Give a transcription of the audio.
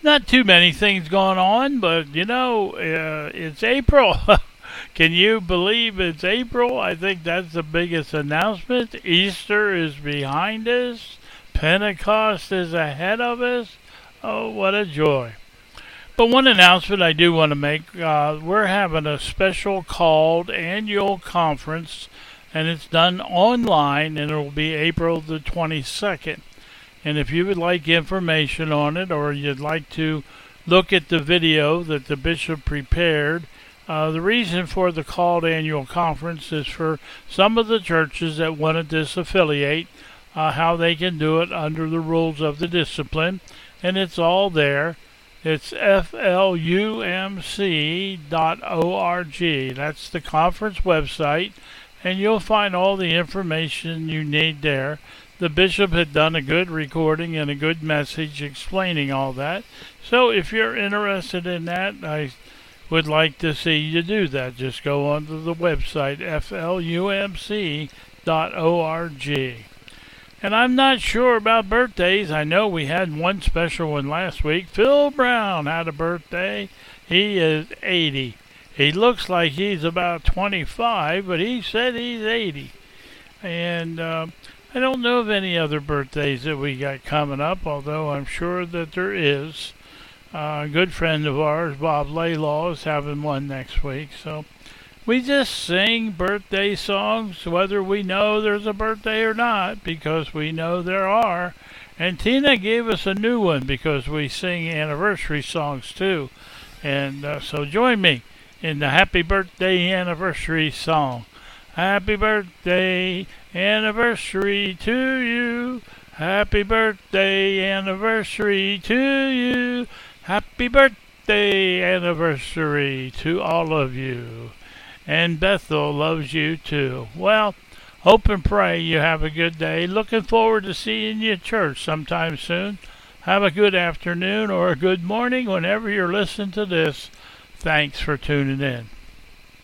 Not too many things going on, but it's April. Can you believe it's April? I think that's the biggest announcement. Easter is behind us. Pentecost is ahead of us. Oh, what a joy. But one announcement I do want to make, we're having a special called annual conference, and it's done online, and it will be April the 22nd. And if you would like information on it, or you'd like to look at the video that the bishop prepared, the reason for the called annual conference is for some of the churches that want to disaffiliate, how they can do it under the rules of the discipline, and it's all there. It's flumc.org. That's the conference website, and you'll find all the information you need there. The bishop had done a good recording and a good message explaining all that. So if you're interested in that, I would like to see you do that. Just go onto the website, flumc.org. And I'm not sure about birthdays. I know we had one special one last week. Phil Brown had a birthday. He is 80. He looks like he's about 25, but he said he's 80. And I don't know of any other birthdays that we got coming up, although I'm sure that there is. A good friend of ours, Bob Laylaw, is having one next week. So we just sing birthday songs, whether we know there's a birthday or not, because we know there are. And Tina gave us a new one because we sing anniversary songs too. And so join me in the Happy Birthday Anniversary song. Happy birthday anniversary to you. Happy birthday anniversary to you. Happy birthday anniversary to all of you. And Bethel loves you too. Well, hope and pray you have a good day. Looking forward to seeing you at church sometime soon. Have a good afternoon or a good morning whenever you're listening to this. Thanks for tuning in.